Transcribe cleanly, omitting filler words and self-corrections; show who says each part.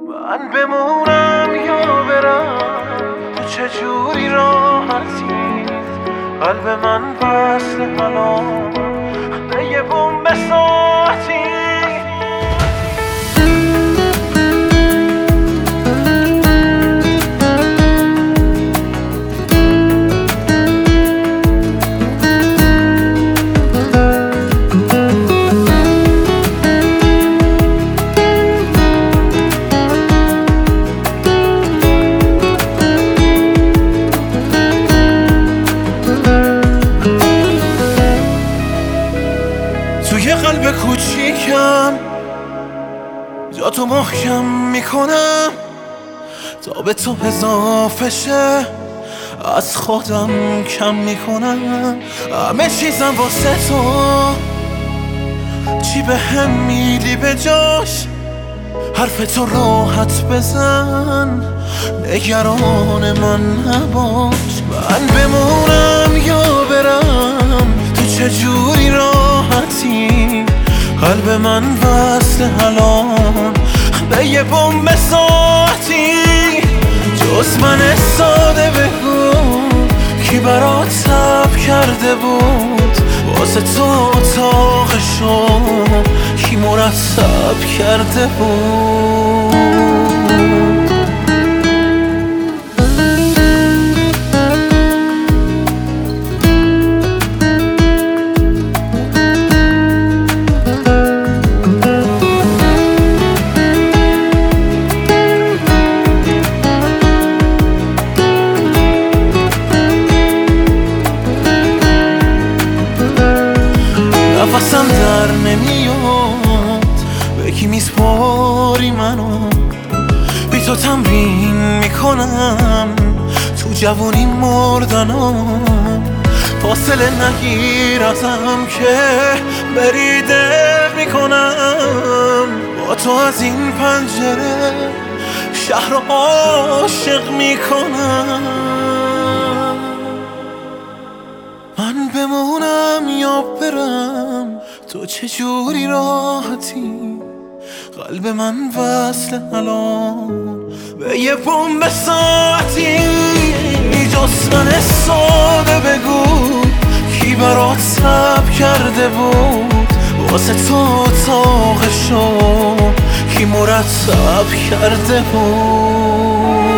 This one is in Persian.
Speaker 1: من بمونم یا برم، تو چجوری راحتی؟ قلب من وصل الان به یه بوم ساعتی. توی قلب کوچیکم جا تو محکم میکنم تا به تو اضافه شه، از خودم کم میکنم همه چیزم واسه تو. چی به هم میدی به جاش؟ حرف تو راحت بزن، نگران من نباش. من بمونم یا برم، تو چجوری راحتی؟ قلب من وصل الان به یه بوم ساعتی. جز من ساده بگو کی برات صبر کرده بود؟ واسه تو اتاقشو کی مرتب کرده بود؟ نفسم در نمیاد، به کی میسپاری منو؟ بی تو تمرین میکنم تو جوونی مردنم. فاصله نگیر ازم که بریده میکنم. با تو از این پنجره شهر رو عاشق میکنم. من بمونم یا برم، تو چجوری راحتی؟ قلب من وصل الان به یه بوم ساعتی. جز من ساده بگو کی برات صبر کرده بود؟ واسه تو اتاقشو کی مرتب کرده بود؟